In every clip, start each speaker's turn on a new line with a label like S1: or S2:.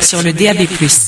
S1: sur le DAB+.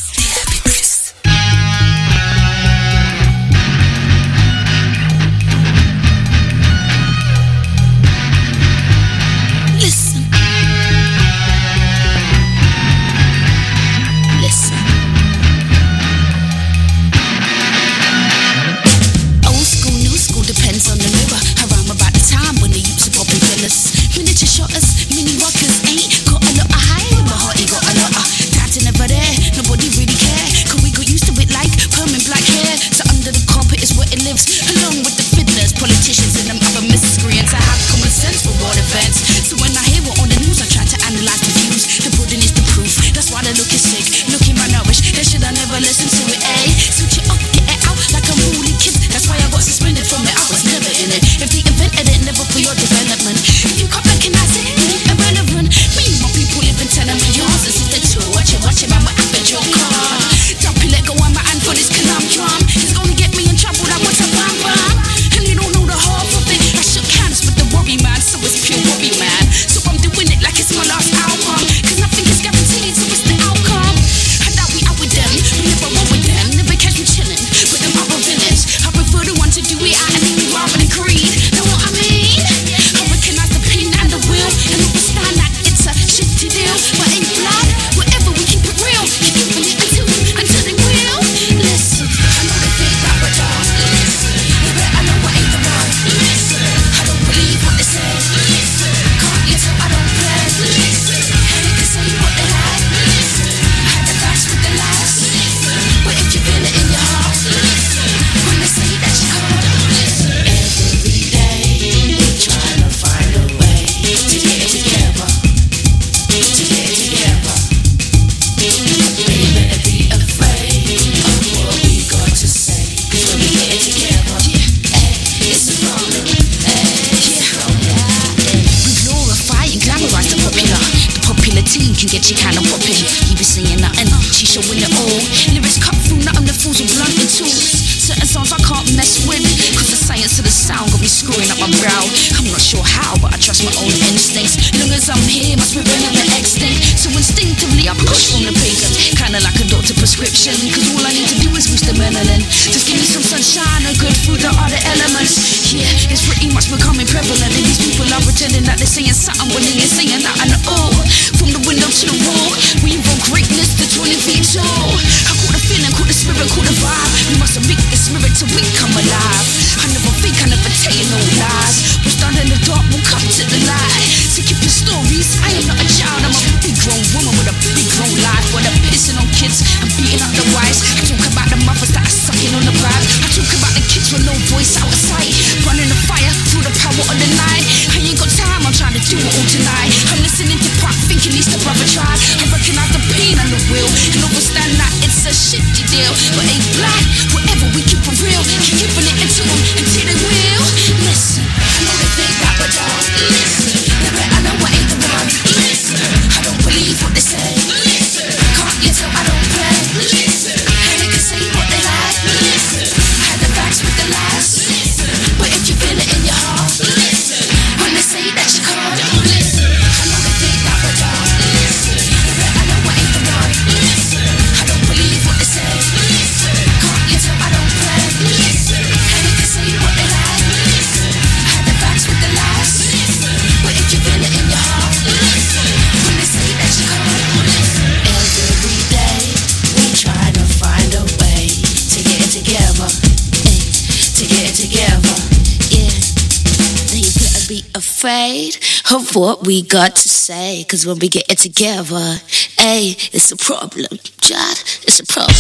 S2: Of what we got to say, cause when we get it together, hey, it's a problem, Jad, it's a problem.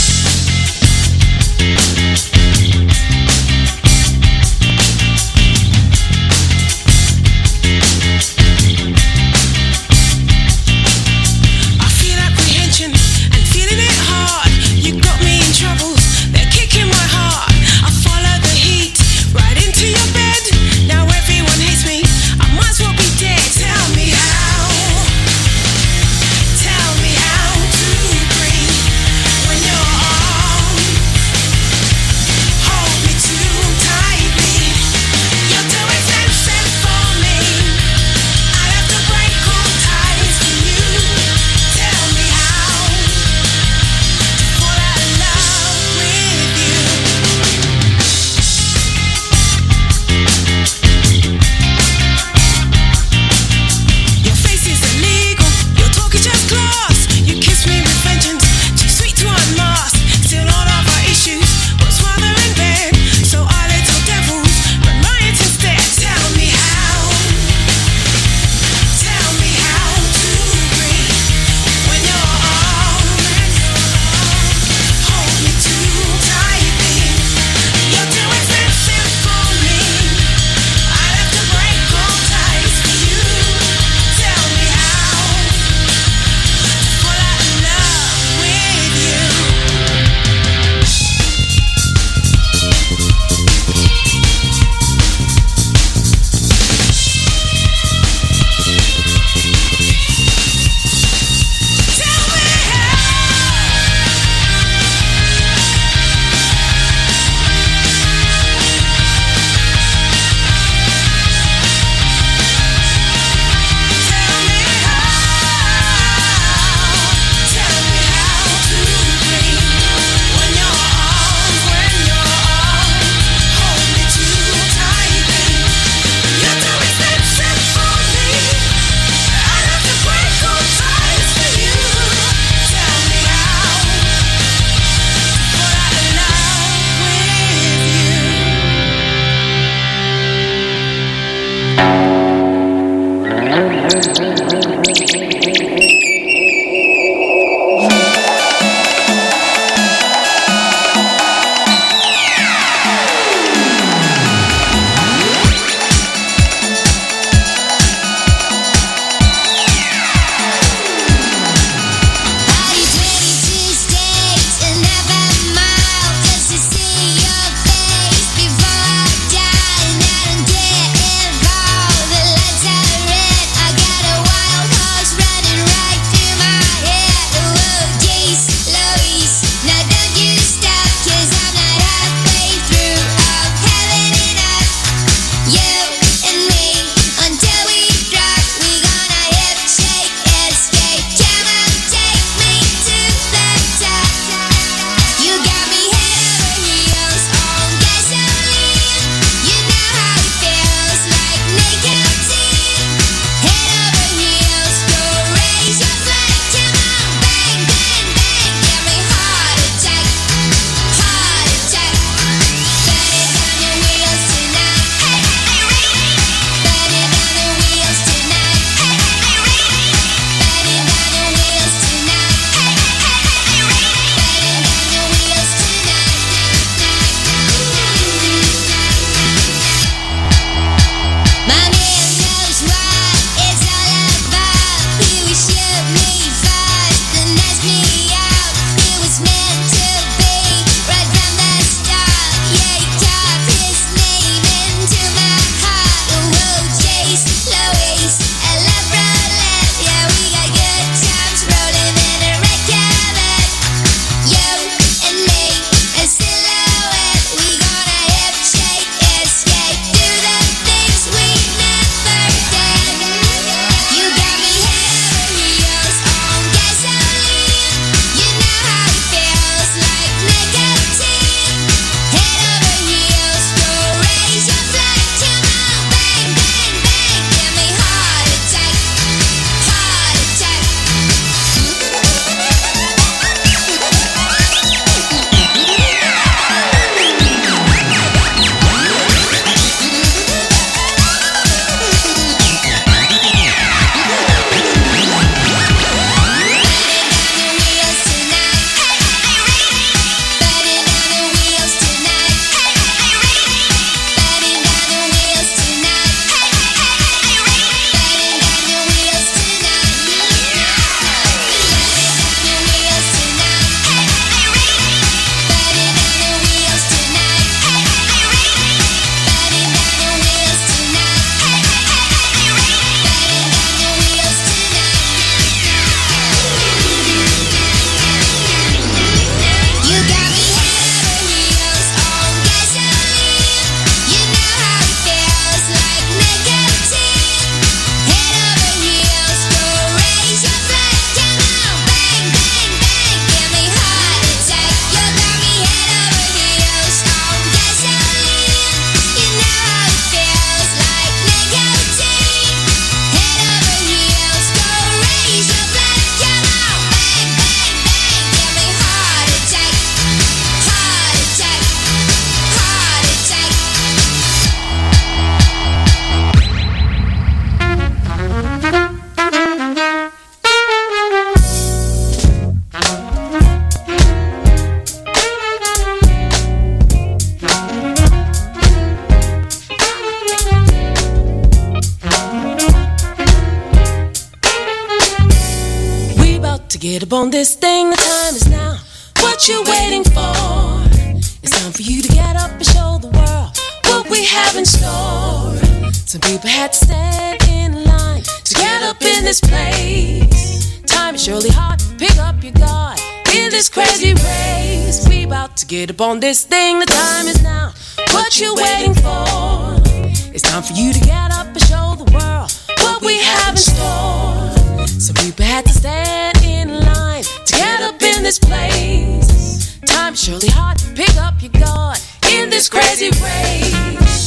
S1: get up on this thing, the time is now. What you waiting for? It's time for you to get up and show the world what we have in store. Some people had to stand in line to get up in this place. Time is surely hard, pick up your guard in this crazy race. We about to get up on this thing, the time is now. What you waiting for? It's time for you to get up and show the world what we have in store. Some people had to stand in line to get up in this place. Time is surely hard, pick up your guard in this crazy race.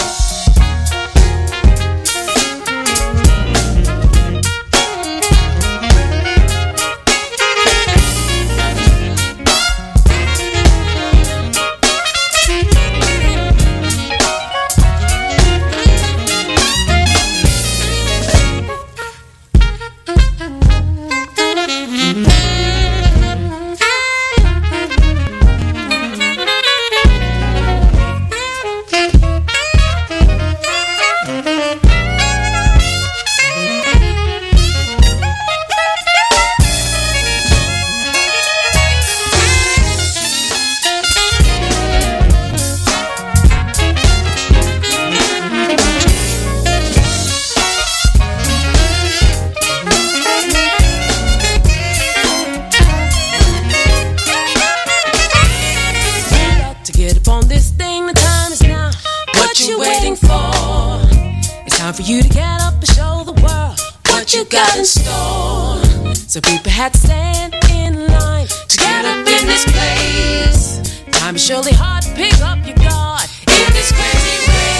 S1: Got in store. So people had to stand in line to get up in this place. Time is surely hard, pick up your guard in this crazy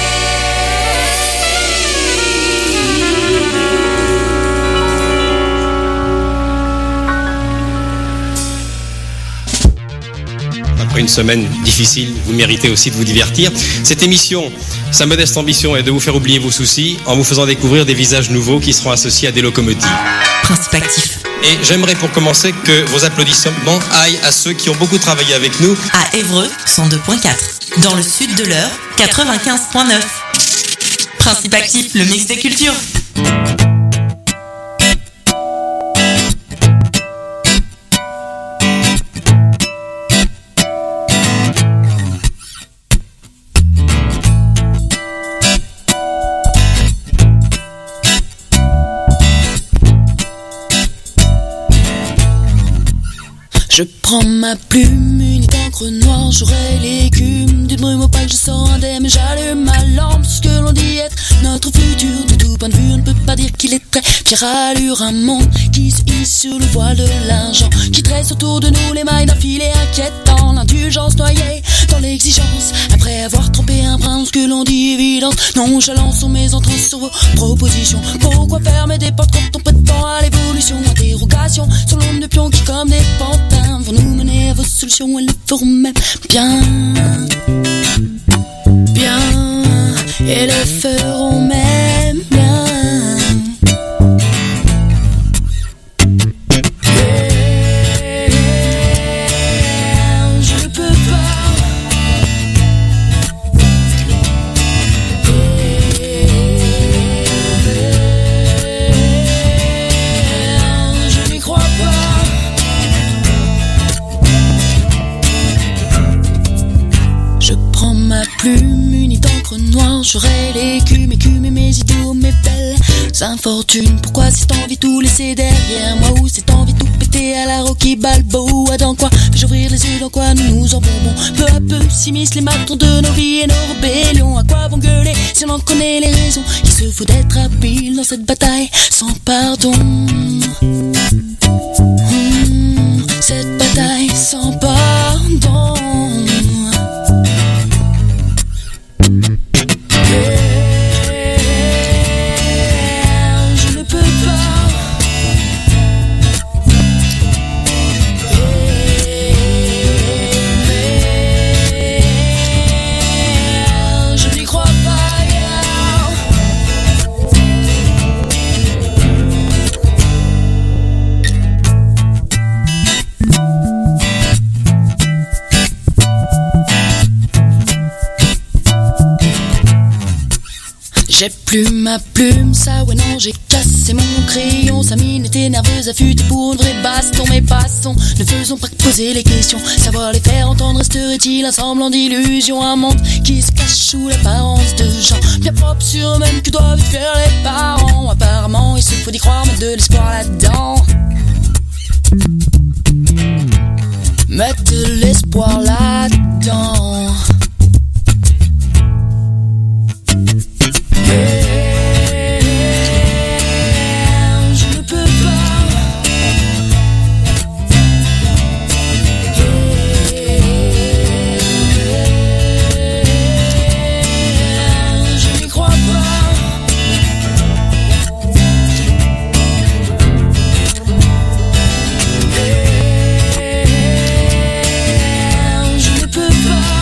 S3: race. Après une semaine difficile, vous méritez aussi de vous divertir. Cette émission, sa modeste ambition est de vous faire oublier vos soucis en vous faisant découvrir des visages nouveaux qui seront associés à des locomotives.
S4: Principe actif.
S3: Et j'aimerais pour commencer que vos applaudissements aillent à ceux qui ont beaucoup travaillé avec nous.
S4: À Évreux, 102.4. Dans le sud de l'Eure, 95.9. Principe actif, le mix des cultures.
S2: Je prends ma plume, une encre noire, j'aurai l'écume d'une brume opaque, je sors indemne, j'allume ma lampe, ce que l'on dit être notre futur. De tout point de vue, on ne peut pas dire qu'il est très fier allure, un monde qui se hisse sur le voile de l'argent, qui tresse autour de nous les mailles d'un filet inquiétant, l'indulgence noyée dans l'exigence, après avoir trempé un brin dans ce que l'on dit évidence, nonchalance sont mes entrées sur vos propositions. Pourquoi fermer des portes quand on prétend à l'évolution? Interrogation sur l'ombre de pions qui comme des pantins vont nous mener à vos solutions, elles le feront même bien, bien, et le feront même bien. Je ne peux pas, je n'y crois pas. Je prends ma plume, une d'encre noire, j'aurai l'écume, écumer mes idéaux, mes belles infortunes. Pourquoi cette envie tout laisser derrière moi, ou cette envie tout péter à la Rocky Balboa? Dans quoi fais-je ouvrir les yeux, dans quoi nous nous embourbons? Peu à peu s'immiscent les matons de nos vies et nos rébellions. À quoi vont gueuler si on en connaît les raisons? Qui se fout d'être habile dans cette bataille sans pardon? Cette bataille sans pardon. Je ne peux pas. Je n'y crois pas. J'ai plus ma plume, ça ouais non, j'ai cassé mon crayon. Sa mine était nerveuse, affûtée pour une vraie baston. Mais passons, ne faisons pas que poser les questions. Savoir les faire entendre, resterait-il un semblant d'illusion? Un monde qui se cache sous l'apparence de gens bien propres sur eux-mêmes que doivent faire les parents. Apparemment, il se faut d'y croire, mettre de l'espoir là-dedans. Mettre de l'espoir là-dedans. Je ne peux pas. Je n'y crois pas. Je ne peux pas.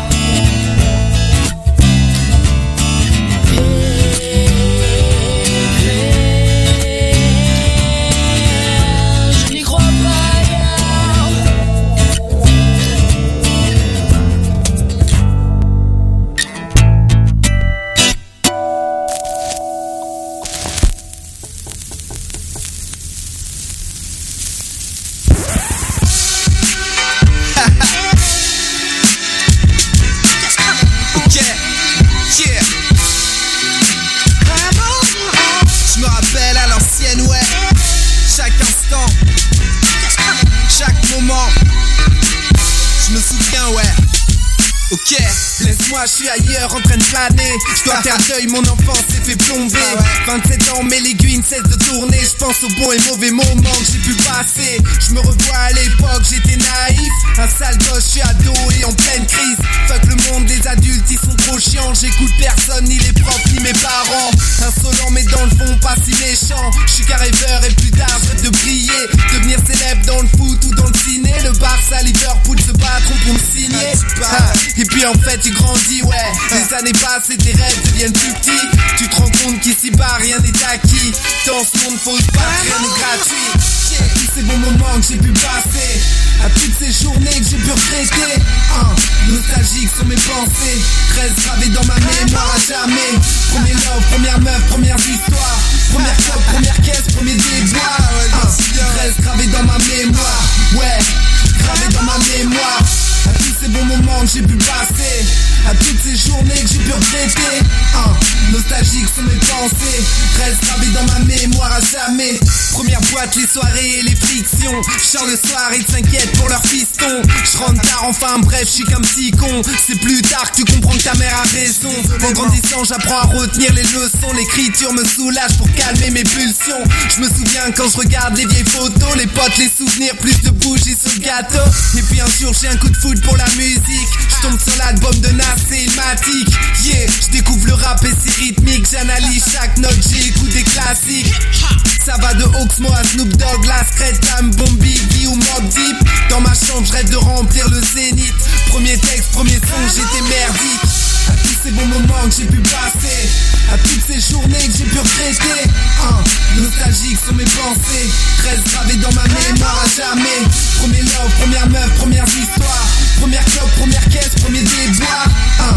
S5: Ok, laisse-moi, je suis ailleurs en train de planer. Je dois faire deuil, mon enfance s'est fait plomber. 27 ans, mais l'aiguille ne cesse de tourner. Je pense aux bons et mauvais moments que j'ai pu passer. Je me revois à l'époque, j'étais naïf. Un sale gosse, je suis ado et en pleine crise. Fuck le monde, les adultes, ils sont trop chiants. J'écoute personne, ni les profs, ni mes parents. Insolent, mais dans le fond, pas si méchant. Je suis qu'un rêveur et plus tard, je rêve de briller. Devenir célèbre dans le foot ou dans le ciné. Le Barça, Liverpool se battront pour me signer. Et puis en fait tu grandis, ouais. Les années passent et tes rêves deviennent plus petits. Tu te rends compte qu'ici-bas rien n'est acquis. Dans ce monde faut se battre, rien n'est gratuit. À tous ces bons moments que j'ai pu passer, à toutes ces journées que j'ai pu regretter. Nostalgiques sont mes pensées, restent gravées dans ma mémoire à jamais. Premier love, première meuf, première histoire. Première club, première caisse, premier déboire. Restent gravées dans ma mémoire, ouais. Gravées dans ma mémoire. À tous ces bons moments que j'ai pu passer, à toutes ces journées que j'ai pu regretter. Nostalgiques sont mes pensées, restent gravées dans ma mémoire à jamais. Première boîte, les soirées et les frictions. Je sors le soir et s'inquiète pour leur fiston. Je rentre tard, enfin bref, je suis qu'un petit con. C'est plus tard que tu comprends que ta mère a raison. En grandissant, j'apprends à retenir les leçons. L'écriture me soulage pour calmer mes pulsions. Je me souviens quand je regarde les vieilles photos, les potes, les souvenirs, plus de bougies sur le gâteau. Et puis un jour j'ai un coup de foot pour la musique. Je tombe sur l'album de Nas et Illmatic. Yeah, je découvre le rap et ses rythmiques. J'analyse chaque note, j'écoute des classiques. Ça va de Oxmo à Snoop Dogg, La Secret, Tam, Bombi, Guy ou Mobb Deep. Dans ma chambre, je rêve de remplir le zénith. Premier texte, premier son, j'étais merdique. À tous ces bons moments que j'ai pu passer, à toutes ces journées que j'ai pu regretter. Nostalgiques sont mes pensées, restent gravées dans ma mémoire à jamais. Premier love, première meuf, première histoire. Première club, première caisse, premier déboire.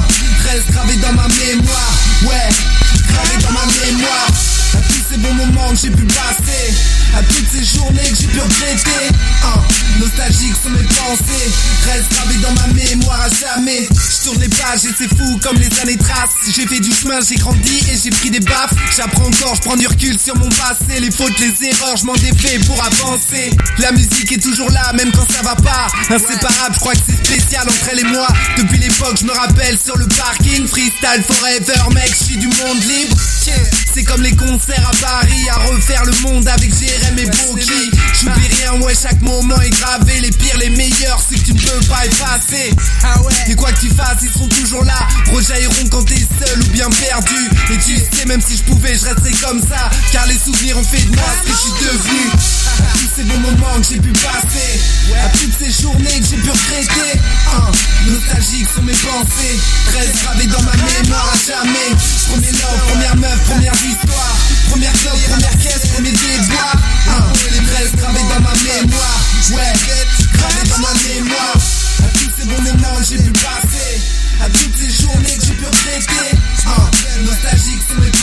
S5: Reste gravé dans ma mémoire, ouais. Gravé dans ma mémoire. À tous ces bons moments que j'ai pu passer, à toutes ces journées que j'ai pu regretter. Nostalgiques sont mes pensées, restent gravées dans ma mémoire à jamais. Je tourne les pages et c'est fou comme les années tracent. J'ai fait du chemin, j'ai grandi et j'ai pris des baffes. J'apprends encore, je prends du recul sur mon passé. Les fautes, les erreurs, je m'en défais pour avancer. La musique est toujours là, même quand ça va pas. Inséparable, je crois que c'est spécial entre elle et moi. Depuis l'époque, je me rappelle sur le parking. Freestyle forever, mec, je suis du monde libre. C'est comme les concerts à Paris, à refaire le monde avec Jérém et Boki. J'oublie rien, ouais, chaque moment est gravé. Les pires, les meilleurs, ceux que tu ne peux pas effacer. Et quoi que tu fasses, ils seront toujours là. Rejailliront quand t'es seul ou bien perdu. Et tu sais, même si je pouvais, je resterais comme ça. Car les souvenirs ont fait de moi ce que je suis devenu. À tous ces bons moments que j'ai pu passer, à toutes ces journées que j'ai pu regretter. Nostalgiques sont mes pensées, restent gravées dans ma mémoire à jamais. Premier love, première meuf, première histoire. Première club, première caisse, premier déboire. Restent gravées dans ma mémoire, ouais. Gravées dans ma mémoire. À tous ces bons moments que j'ai pu passer, à toutes ces journées que j'ai pu regretter. Nostalgiques sont mes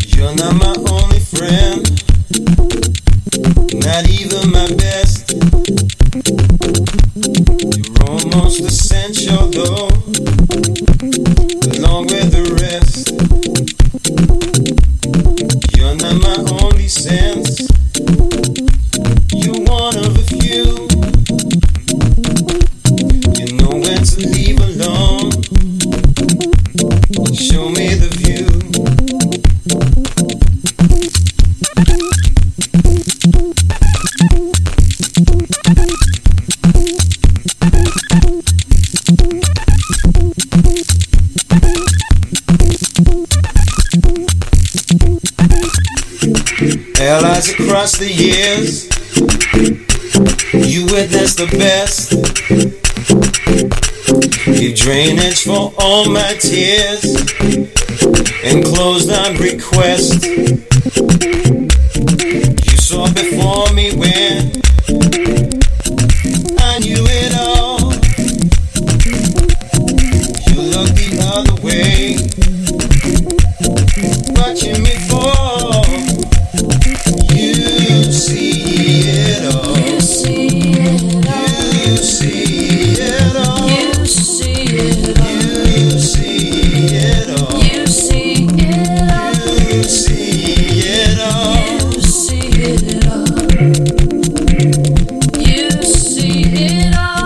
S6: You're not my only friend, not even my best. You're almost essential though, along with the rest. You're not my only sense, you're one of a few. You know when to leave alone, show me the view. Allies across the years, you witnessed the best. Gave drainage for all my tears and closed on request. You saw before me when I knew it all. You looked the other way, watching me fall. You see it all. You see it all. You see it all. You see it all. You see it all. You see it all. You see it all. You see it all.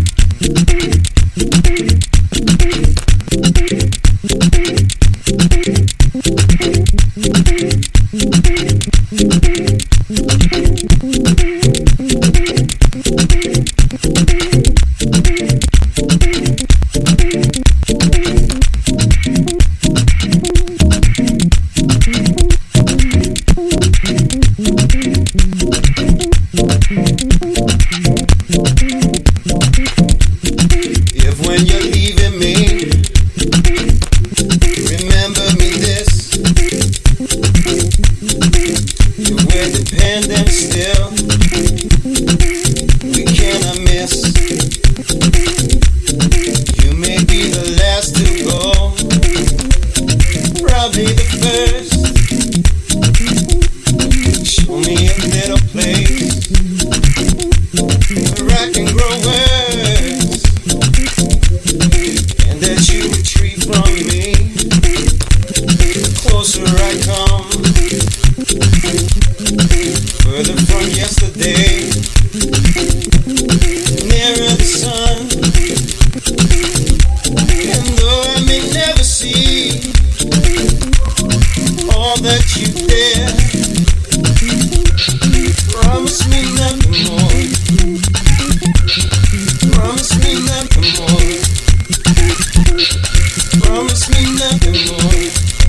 S6: If when you're leaving me, remember me this, we're dependent still, we cannot miss. You may be the last to go, probably the first. Show me a little place where I can grow words, and that you retreat from me. Closer I come, further from yesterday, nearer the sun. And though I may never see all that you dare, promise me nothing more. Promise me nothing more. Promise me nothing more.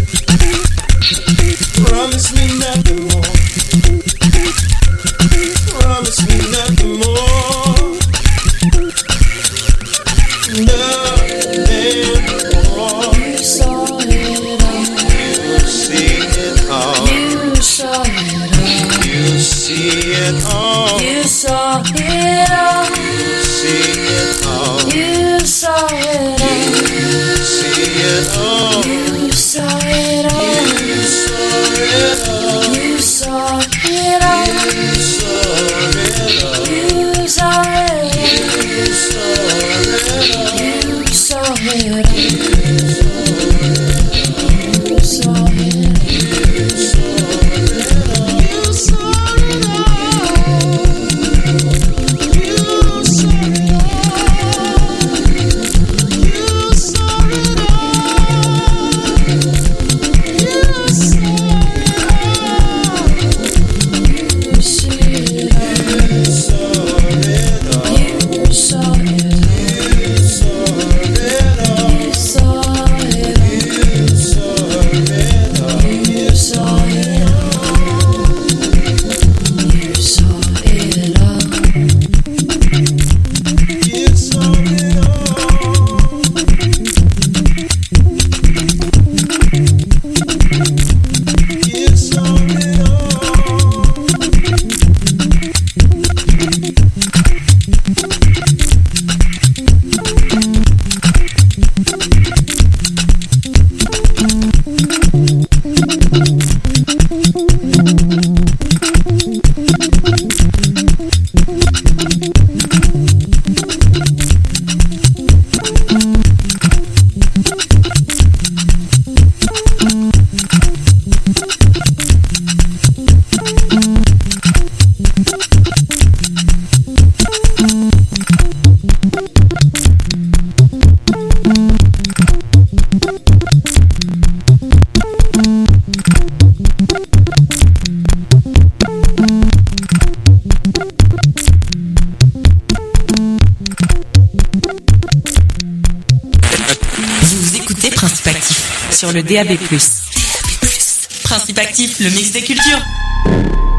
S6: Promise me nothing more. Promise me nothing more. Nothing more. You saw it all. You see it all. You saw it all. You see it all. You saw it all. You see it all. You saw it all. You see it all. You saw it all. You saw it all. You saw it all. You saw it all. You saw it all. You saw it all. You saw it all. You saw it all.
S4: le DAB+. Principe actif, le mix des cultures.